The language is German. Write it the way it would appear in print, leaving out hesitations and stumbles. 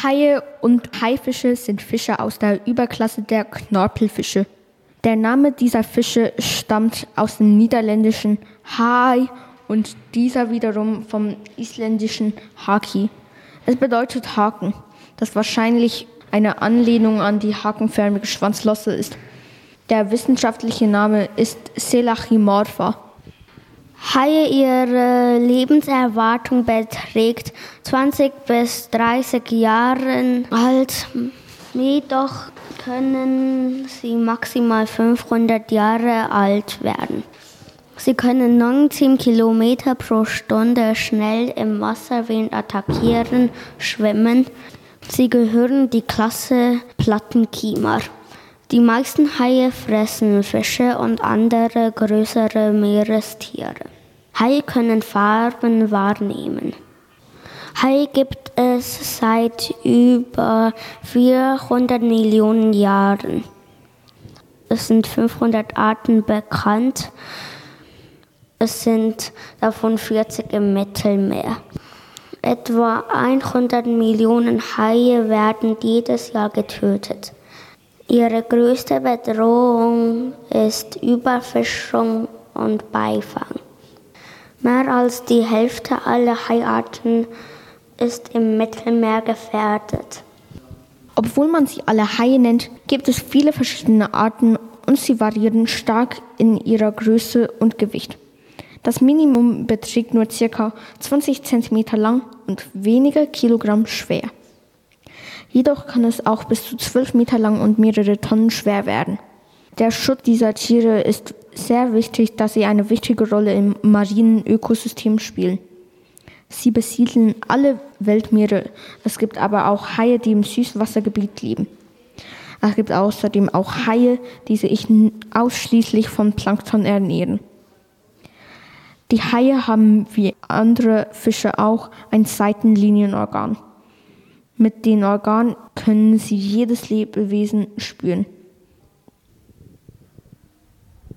Haie und Haifische sind Fische aus der Überklasse der Knorpelfische. Der Name dieser Fische stammt aus dem niederländischen Haai und dieser wiederum vom isländischen Haki. Es bedeutet Haken, das wahrscheinlich eine Anlehnung an die hakenförmige Schwanzflosse ist. Der wissenschaftliche Name ist Selachimorpha. Haie, ihre Lebenserwartung beträgt 20 bis 30 Jahre alt, jedoch können sie maximal 500 Jahre alt werden. Sie können 19 Kilometer pro Stunde schnell im Wasser während Attackieren schwimmen. Sie gehören die Klasse Plattenkiemer. Die meisten Haie fressen Fische und andere größere Meerestiere. Haie können Farben wahrnehmen. Haie gibt es seit über 400 Millionen Jahren. Es sind 500 Arten bekannt. Es sind davon 40 im Mittelmeer. Etwa 100 Millionen Haie werden jedes Jahr getötet. Ihre größte Bedrohung ist Überfischung und Beifang. Mehr als die Hälfte aller Haiarten ist im Mittelmeer gefährdet. Obwohl man sie alle Haie nennt, gibt es viele verschiedene Arten und sie variieren stark in ihrer Größe und Gewicht. Das Minimum beträgt nur ca. 20 cm lang und wenige Kilogramm schwer. Jedoch kann es auch bis zu 12 Meter lang und mehrere Tonnen schwer werden. Der Schutz dieser Tiere ist sehr wichtig, da sie eine wichtige Rolle im marinen Ökosystem spielen. Sie besiedeln alle Weltmeere. Es gibt aber auch Haie, die im Süßwassergebiet leben. Es gibt außerdem auch Haie, die sich ausschließlich von Plankton ernähren. Die Haie haben wie andere Fische auch ein Seitenlinienorgan. Mit dem Organ können sie jedes Lebewesen spüren.